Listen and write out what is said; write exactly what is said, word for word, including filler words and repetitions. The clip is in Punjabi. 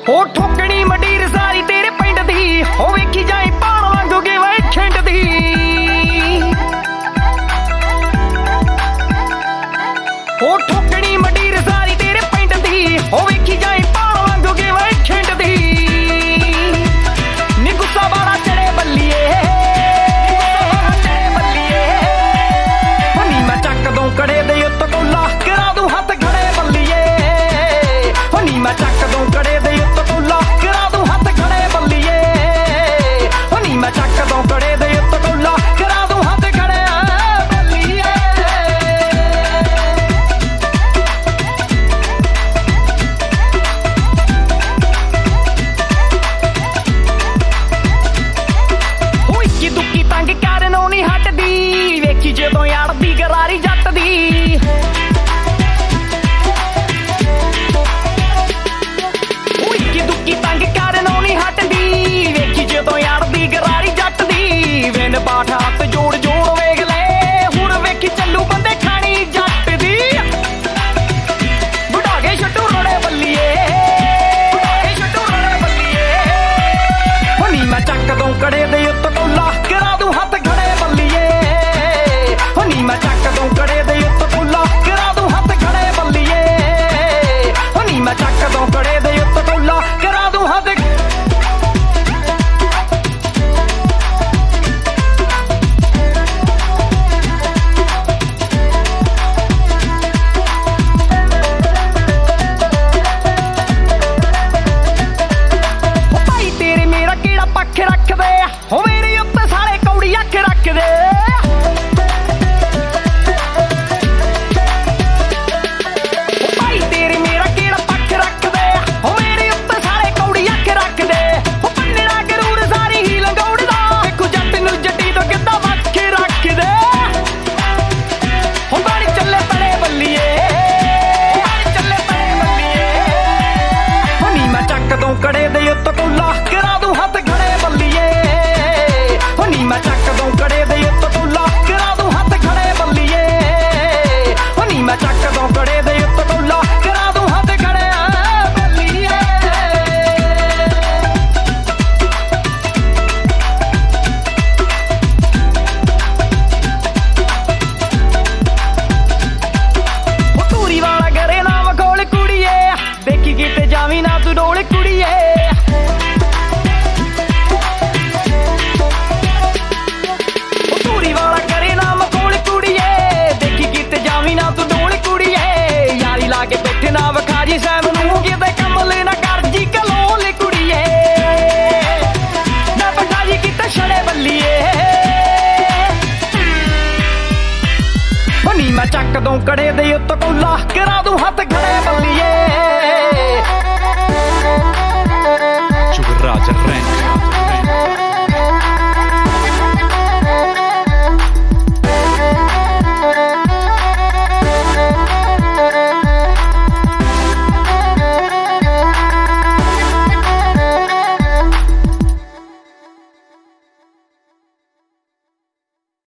ਹੋ ਠੋਕਣੀ ਮੰਡੀਰ ਸਾਰੀ ਤੇਰੇ ਪਿੰਡ ਦੀ, ਹੋ ਵੇਖੀ ਜਾਏ ਪਾਣ ਵਾਂਗੂ ਕਿਵੇਂ ਖਿੰਡਦੀ। ਹੋ ਠੋਕਣੀ ਮੰਡੀਰ ਸਾਰੀ ਤੇਰੇ ਪਿੰਡ ਦੀ, ਹੋ ਵੇਖੀ ਜਾਏ ਪਾਣ ਵਾਂਗੂ ਕਿਵੇਂ ਖਿੰਡਦੀ। ਨੀ ਗੁੱਸਾ ਵਾਲਾ ਚੜੇ ਬੱਲੀਏ, ਬੱਲੀਏ ਹੋ ਨੀ ਮੈਂ ਚੱਕ ਦੂੰ ਕੜੇ ਦੇ ਉੱਤ ਕੋਲਾ, ਕਰਾ ਦੂੰ ਹੱਥ ਖੜੇ ਬੱਲੀਏ। ਹੋ ਨੀ ਮੈਂ ਚੱਕ ਦੂੰ ਕੜੇ ਦੇ ਉੱਤ ਕੋਲਾ, ਕਰਾ ਦੂੰ ਹੱਥ ਖੜੇ ਬੱਲੀਏ। ਹੋ ਨੀ ਮੈਂ ਚੱਕ ਦੂੰ ਕੜੇ ਦੇ ਉੱਤ ਕੋਲਾ, ਕਰਾ ਦੂੰ ਹੱਥ ਖੜੇ ਬੱਲੀਏ। ਹੋ ਇੱਕੀ ਦੁੱਕੀ ਤੰਗ ਕਰਨ ਉਹ ਨੀ ਹਟਦੀ, ਵੇਖੀ ਜਦੋਂ ਯਾਰ ਦੀ ਗਰਾਰੀ ਜੱਟ